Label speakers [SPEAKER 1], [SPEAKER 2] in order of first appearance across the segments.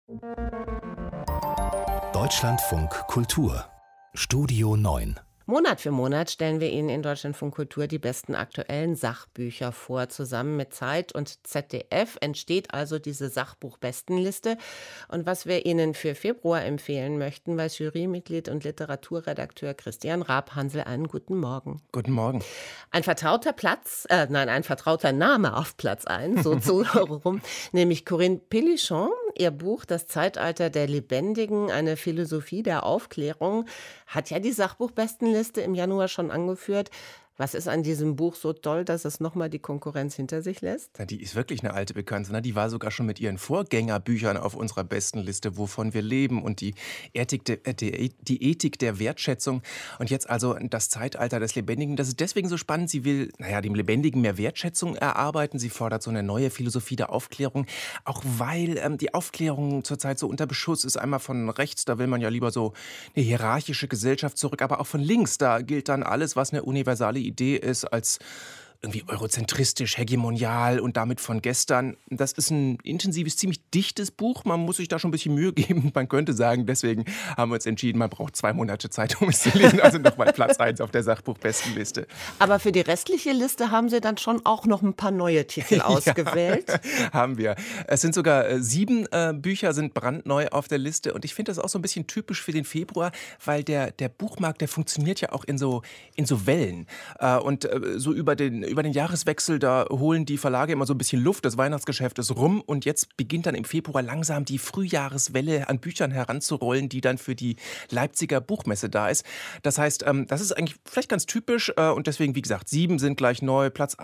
[SPEAKER 1] Deutschlandfunk Kultur Studio 9.
[SPEAKER 2] Monat für Monat stellen wir Ihnen in Deutschlandfunk Kultur die besten aktuellen Sachbücher vor. Zusammen mit Zeit und ZDF entsteht also diese Sachbuchbestenliste. Und was wir Ihnen für Februar empfehlen möchten, weiß Jurymitglied und Literaturredakteur Christian Raab-Hansel. Einen guten Morgen.
[SPEAKER 3] Guten Morgen.
[SPEAKER 2] Ein vertrauter ein vertrauter Name auf Platz 1, so rum, nämlich Corinne Pellichon. Ihr Buch Das Zeitalter der Lebendigen, eine Philosophie der Aufklärung, hat ja die Sachbuchbestenliste im Januar schon angeführt. Was ist an diesem Buch so toll, dass es nochmal die Konkurrenz hinter sich lässt?
[SPEAKER 3] Ja, die ist wirklich eine alte Bekannte. Ne? Die war sogar schon mit ihren Vorgängerbüchern auf unserer Bestenliste, Wovon wir leben und die Ethik der Wertschätzung. Und jetzt also das Zeitalter des Lebendigen. Das ist deswegen so spannend. Sie will, dem Lebendigen mehr Wertschätzung erarbeiten. Sie fordert so eine neue Philosophie der Aufklärung. Auch weil die Aufklärung zurzeit so unter Beschuss ist. Einmal von rechts, da will man ja lieber so eine hierarchische Gesellschaft zurück. Aber auch von links, da gilt dann alles, was eine universale Idee ist, als irgendwie eurozentristisch, hegemonial und damit von gestern. Das ist ein intensives, ziemlich dichtes Buch. Man muss sich da schon ein bisschen Mühe geben. Man könnte sagen, deswegen haben wir uns entschieden, man braucht 2 Monate Zeit, um es zu lesen. Also nochmal Platz 1 auf der Sachbuchbestenliste.
[SPEAKER 2] Aber für die restliche Liste haben Sie dann schon auch noch ein paar neue Titel ausgewählt?
[SPEAKER 3] Ja, haben wir. Es sind sogar 7 Bücher, sind brandneu auf der Liste. Und ich finde das auch so ein bisschen typisch für den Februar, weil der Buchmarkt, der funktioniert ja auch in so Wellen. So über den Jahreswechsel, da holen die Verlage immer so ein bisschen Luft, das Weihnachtsgeschäft ist rum und jetzt beginnt dann im Februar langsam die Frühjahreswelle an Büchern heranzurollen, die dann für die Leipziger Buchmesse da ist. Das heißt, das ist eigentlich vielleicht ganz typisch und deswegen, wie gesagt, 7 sind gleich neu. Platz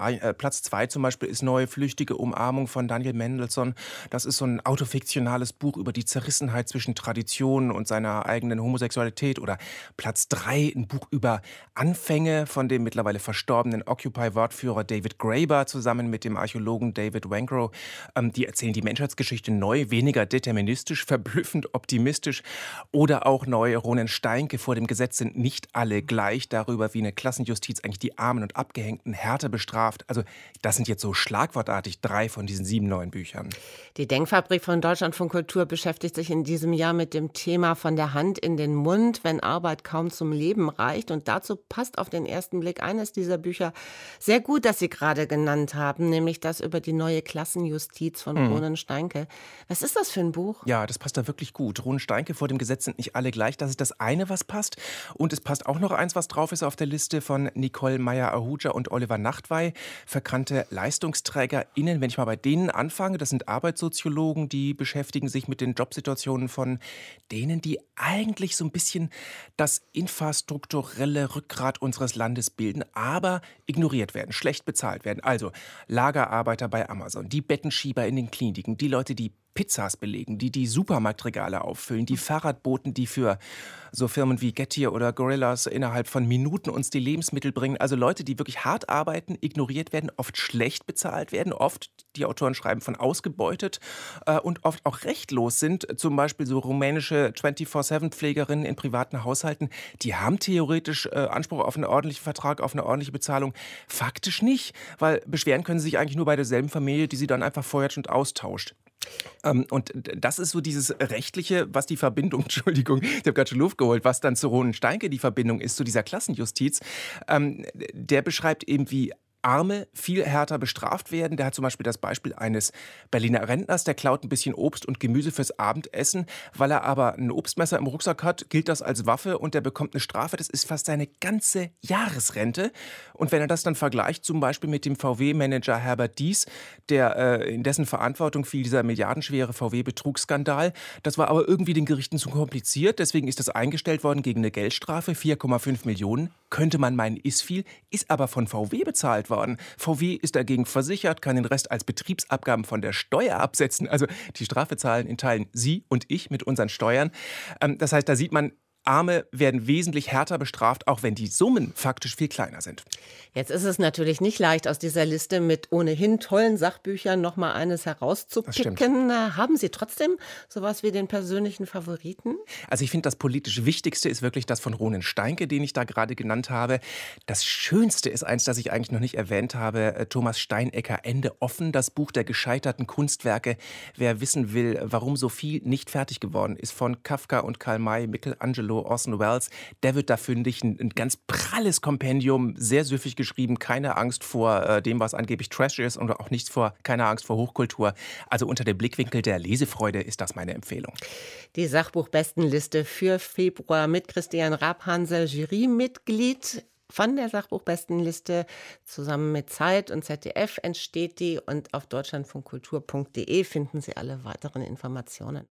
[SPEAKER 3] 2 zum Beispiel ist neu, Flüchtige Umarmung von Daniel Mendelssohn. Das ist so ein autofiktionales Buch über die Zerrissenheit zwischen Tradition und seiner eigenen Homosexualität. Oder Platz 3, ein Buch über Anfänge von dem mittlerweile verstorbenen Occupy-Wortführer David Graeber zusammen mit dem Archäologen David Wengrow. Die erzählen die Menschheitsgeschichte neu, weniger deterministisch, verblüffend optimistisch. Oder auch neu, Ronen Steinke, Vor dem Gesetz sind nicht alle gleich, darüber, wie eine Klassenjustiz eigentlich die Armen und Abgehängten härter bestraft. Also das sind jetzt so schlagwortartig 3 von diesen 7 neuen Büchern.
[SPEAKER 2] Die Denkfabrik von Deutschlandfunk Kultur beschäftigt sich in diesem Jahr mit dem Thema von der Hand in den Mund, wenn Arbeit kaum zum Leben reicht. Und dazu passt auf den ersten Blick eines dieser Bücher sehr gut, das Sie gerade genannt haben, nämlich das über die neue Klassenjustiz von Ronen Steinke. Was ist das für ein Buch?
[SPEAKER 3] Ja, das passt da wirklich gut. Ronen Steinke, Vor dem Gesetz sind nicht alle gleich. Das ist das eine, was passt. Und es passt auch noch eins, was drauf ist auf der Liste von Nicole Meyer-Ahuja und Oliver Nachtwey. Verkannte LeistungsträgerInnen. Wenn ich mal bei denen anfange, das sind Arbeitssoziologen, die beschäftigen sich mit den Jobsituationen von denen, die eigentlich so ein bisschen das infrastrukturelle Rückgrat unseres Landes bilden, aber ignoriert werden, schlecht bezahlt werden. Also Lagerarbeiter bei Amazon, die Bettenschieber in den Kliniken, die Leute, die Pizzas belegen, die Supermarktregale auffüllen, die Fahrradboten, die für so Firmen wie Getir oder Gorillas innerhalb von Minuten uns die Lebensmittel bringen. Also Leute, die wirklich hart arbeiten, ignoriert werden, oft schlecht bezahlt werden, oft, die Autoren schreiben, von ausgebeutet und oft auch rechtlos sind. Zum Beispiel so rumänische 24/7-Pflegerinnen in privaten Haushalten, die haben theoretisch Anspruch auf einen ordentlichen Vertrag, auf eine ordentliche Bezahlung. Faktisch nicht, weil beschweren können sie sich eigentlich nur bei derselben Familie, die sie dann einfach feuert und austauscht. Und das ist so dieses Rechtliche, was die Verbindung, Entschuldigung, ich habe gerade schon Luft geholt, was dann zu Ronen Steinke die Verbindung ist, zu dieser Klassenjustiz. Der beschreibt eben, wie Arme viel härter bestraft werden. Der hat zum Beispiel das Beispiel eines Berliner Rentners, der klaut ein bisschen Obst und Gemüse fürs Abendessen. Weil er aber ein Obstmesser im Rucksack hat, gilt das als Waffe und der bekommt eine Strafe. Das ist fast seine ganze Jahresrente. Und wenn er das dann vergleicht, zum Beispiel mit dem VW-Manager Herbert Dies, in dessen Verantwortung fiel dieser milliardenschwere VW-Betrugsskandal. Das war aber irgendwie den Gerichten zu kompliziert. Deswegen ist das eingestellt worden gegen eine Geldstrafe, 4,5 Millionen. Könnte man meinen, ist viel, ist aber von VW bezahlt worden. VW ist dagegen versichert, kann den Rest als Betriebsabgaben von der Steuer absetzen. Also die Strafe zahlen in Teilen Sie und ich mit unseren Steuern. Das heißt, da sieht man, Arme werden wesentlich härter bestraft, auch wenn die Summen faktisch viel kleiner sind.
[SPEAKER 2] Jetzt ist es natürlich nicht leicht, aus dieser Liste mit ohnehin tollen Sachbüchern noch mal eines herauszupicken. Haben Sie trotzdem sowas wie den persönlichen Favoriten?
[SPEAKER 3] Also ich finde, das politisch Wichtigste ist wirklich das von Ronen Steinke, den ich da gerade genannt habe. Das Schönste ist eins, das ich eigentlich noch nicht erwähnt habe, Thomas Steinecker, Ende offen, das Buch der gescheiterten Kunstwerke. Wer wissen will, warum so viel nicht fertig geworden ist, von Kafka und Karl May, Michelangelo, Orson Welles, der wird da fündig. Ein ganz pralles Kompendium, sehr süffig geschrieben, keine Angst vor dem, was angeblich Trash ist und auch keine Angst vor Hochkultur. Also unter dem Blickwinkel der Lesefreude ist das meine Empfehlung.
[SPEAKER 2] Die Sachbuchbestenliste für Februar mit Christian Rabhansel, Jurymitglied von der Sachbuchbestenliste. Zusammen mit Zeit und ZDF entsteht die und auf deutschlandfunkkultur.de finden Sie alle weiteren Informationen.